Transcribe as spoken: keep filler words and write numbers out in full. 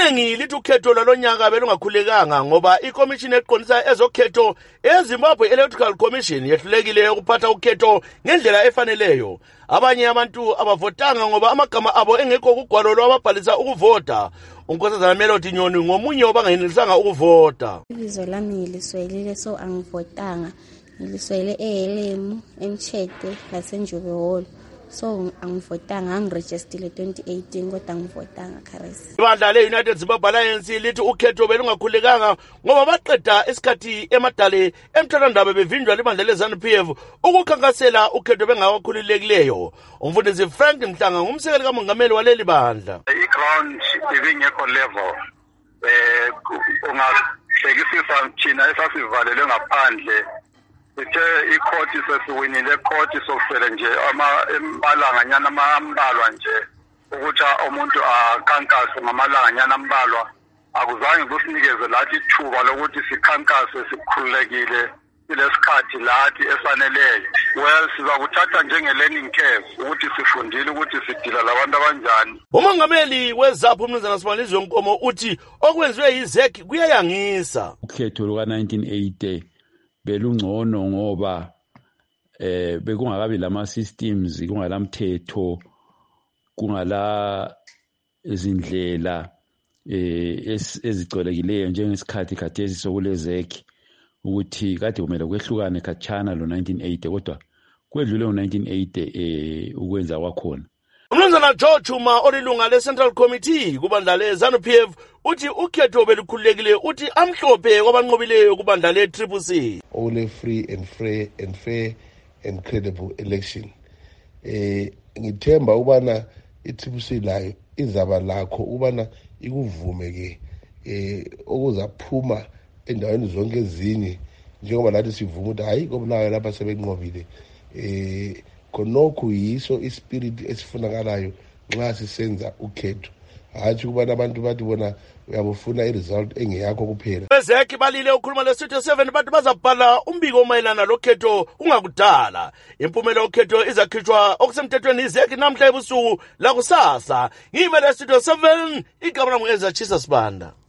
iningi lithi ukhetho lwalonyaka belungakhulekanga ngoba ikomishini eqondisa ezokhetho eZimbabwe Electoral Commission yehlulekile ukuphatha ukhetho ngendlela efaneleyo. Abanye abantu abavotanga ngoba amagama abo engekho kugwalo lwababhalisa ukuvota. Unkosazana Melody Nyoni ngomunye obangayenelisanga ukuvota. Ibizo lami ngiliswelile so angivotanga. Ngiliswele eHelemu, eMtshete laseNjobe Hall. So angivotanga, angiregistile twenty eighteen kodwa angivotanga Kharisi. Ibandla le-United Zimbabwe Alliance lithi ukhetho belungakhulekanga ngoba baqeda isikhathi emadale emthethwandaba bevinjwa libandla le-ZANU-P F ukukhankasela ukhetho bengakakhululekileyo. Umfundisi Frank Mhlanga ngumsekeli kamongameli waleli bandla. I-ground ibingekho level eh ungahlekisisa thina esasivalelwe ngaphandle. Sithe icourt sesiwinile court sokusele nje amalanganyana ambalwa nje ukuthi umuntu akhankase ngamalanganyana ambalwa akuzange kusinikeze lathi ithuba lokuthi sikhankase sikhululekile kulesikhathi lathi esaneleyo. Well sizakuthatha njenge learning curve ukuthi sifundile ukuthi sidila labantu abanjani. Umongameli weZAPU uMnumzana Sibalizwe Nkomo uthi okwenziwe yiZ E C kuyayangisa. Ukhetho luka nineteen eighty belungcono ngoba eh bekungakabi lama systems kungalamthetho kungala izindlela eh ezicwelekileyo njengesikhathi khathesi sokuleze Z E C ukuthi kade kumele kwehlukane khatshana lo nineteen eighty kodwa kwedlule ngo nineteen eighty eh ukwenza kwakhona. Umnumzana George Chuma olilunga le-Central Committee kubandla le-ZANU-P F uthi ukhetho belukhululekile uthi amhlophe kwabanqobileyo kubandla le-Triple C. All a free and fair and fair and credible election. Eh ngithemba ubana i-Triple C layo izaba lakho ubana ikuvume ke eh okuzaphuma endaweni zonke ezinye njengoba lathi sivuma ukuthi hayi kobunayo lapha sebenqobile eh konokho yiso ispirit esifunakalayo nxa sisenza ukhetho. Hathi kubana abantu bathi bona uyabufuna iresult engeyakho kuphela. beZ E C balile ukhuluma le-Studio seven bathi bazabhala umbiko omayelana lokhetho ungakudala. Impumela yokhetho izakhitshwa okusemthethweni yiZ E C namhla ebusuku la kusasa. Ngivele e-Studio seven igama lami ngu-Ezra Chisa Sibanda.